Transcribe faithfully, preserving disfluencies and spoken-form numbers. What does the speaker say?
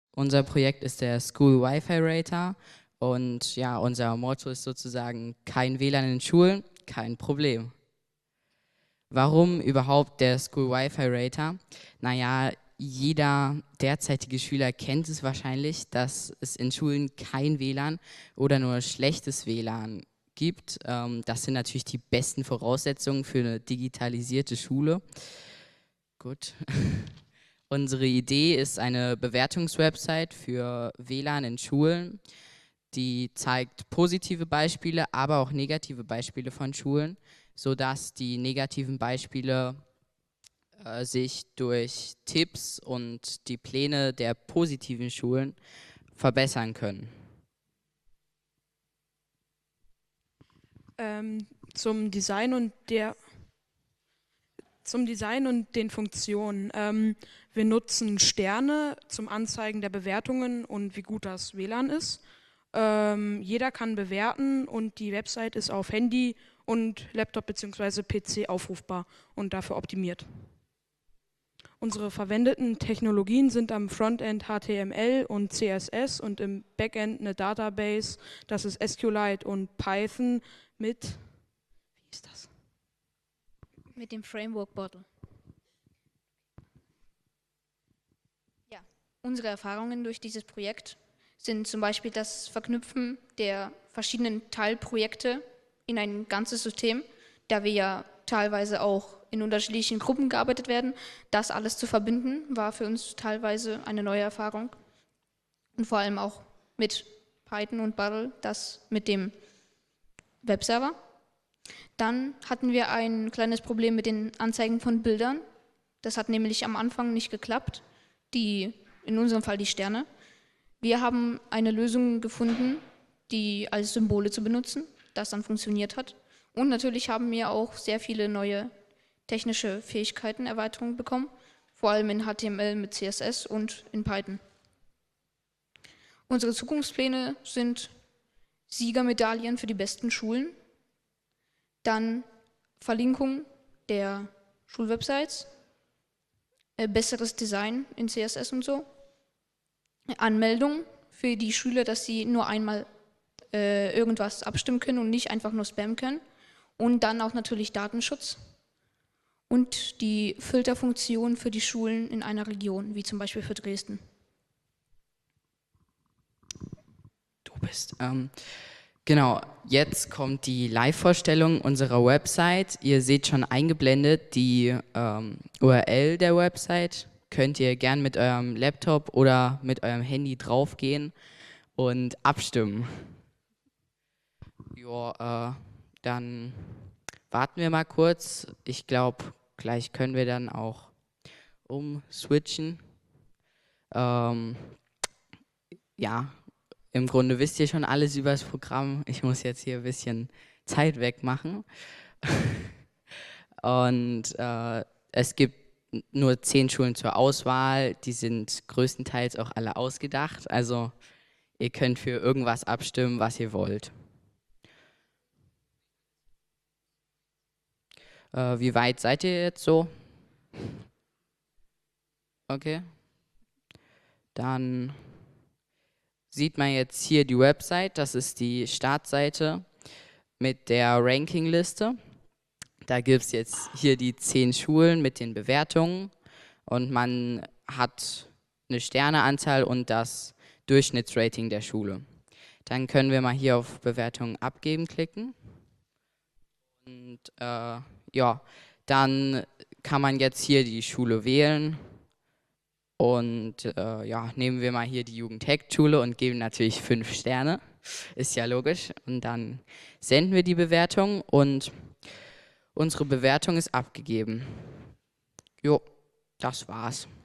Unser Projekt ist der School Wi-Fi Rater und ja, unser Motto ist sozusagen kein W L A N in Schulen, kein Problem. Warum überhaupt der School Wi-Fi Rater? Naja, jeder derzeitige Schüler kennt es wahrscheinlich, dass es in Schulen kein W L A N oder nur schlechtes W L A N gibt. Ähm, das sind natürlich die besten Voraussetzungen für eine digitalisierte Schule. Gut. Unsere Idee ist eine Bewertungswebsite für W L A N in Schulen, die zeigt positive Beispiele, aber auch negative Beispiele von Schulen, sodass die negativen Beispiele äh, sich durch Tipps und die Pläne der positiven Schulen verbessern können. Ähm, zum Design und der zum Design und den Funktionen. Ähm, wir nutzen Sterne zum Anzeigen der Bewertungen und wie gut das W L A N ist. Ähm, jeder kann bewerten und die Website ist auf Handy und Laptop bzw. P C aufrufbar und dafür optimiert. Unsere verwendeten Technologien sind am Frontend H T M L und C S S und im Backend eine Database, das ist SQLite und Python mit, wie ist das? Mit dem Framework Bottle. Ja, unsere Erfahrungen durch dieses Projekt sind zum Beispiel das Verknüpfen der verschiedenen Teilprojekte in ein ganzes System, da wir ja teilweise auch in unterschiedlichen Gruppen gearbeitet werden. Das alles zu verbinden, war für uns teilweise eine neue Erfahrung. Und vor allem auch mit Python und Bottle, das mit dem Webserver. Dann hatten wir ein kleines Problem mit den Anzeigen von Bildern. Das hat nämlich am Anfang nicht geklappt, die, in unserem Fall die Sterne. Wir haben eine Lösung gefunden, die als Symbole zu benutzen, das dann funktioniert hat. Und natürlich haben wir auch sehr viele neue technische Fähigkeiten, Erweiterungen bekommen, vor allem in H T M L mit C S S und in Python. Unsere Zukunftspläne sind Siegermedaillen für die besten Schulen, dann Verlinkung der Schulwebsites, äh, besseres Design in C S S und so, Anmeldung für die Schüler, dass sie nur einmal äh, irgendwas abstimmen können und nicht einfach nur spammen können, und dann auch natürlich Datenschutz und die Filterfunktion für die Schulen in einer Region, wie zum Beispiel für Dresden. Du bist. Ähm Genau, jetzt kommt die Live-Vorstellung unserer Website. Ihr seht schon eingeblendet die ähm, U R L der Website. Könnt ihr gern mit eurem Laptop oder mit eurem Handy draufgehen und abstimmen. Ja, äh, dann warten wir mal kurz. Ich glaube, gleich können wir dann auch umswitchen. Ähm, ja. Im Grunde wisst ihr schon alles über das Programm. Ich muss jetzt hier ein bisschen Zeit wegmachen. Und äh, es gibt nur zehn Schulen zur Auswahl. Die sind größtenteils auch alle ausgedacht. Also ihr könnt für irgendwas abstimmen, was ihr wollt. Äh, wie weit seid ihr jetzt so? Okay. Dann sieht man jetzt hier die Website, das ist die Startseite mit der Rankingliste. Da gibt es jetzt hier die zehn Schulen mit den Bewertungen und man hat eine Sterneanzahl und das Durchschnittsrating der Schule. Dann können wir mal hier auf Bewertungen abgeben klicken. Und äh, ja, dann kann man jetzt hier die Schule wählen. Und äh, ja, nehmen wir mal hier die Jugend-Hecht-Schule und geben natürlich fünf Sterne. Ist ja logisch. Und dann senden wir die Bewertung und unsere Bewertung ist abgegeben. Jo, das war's.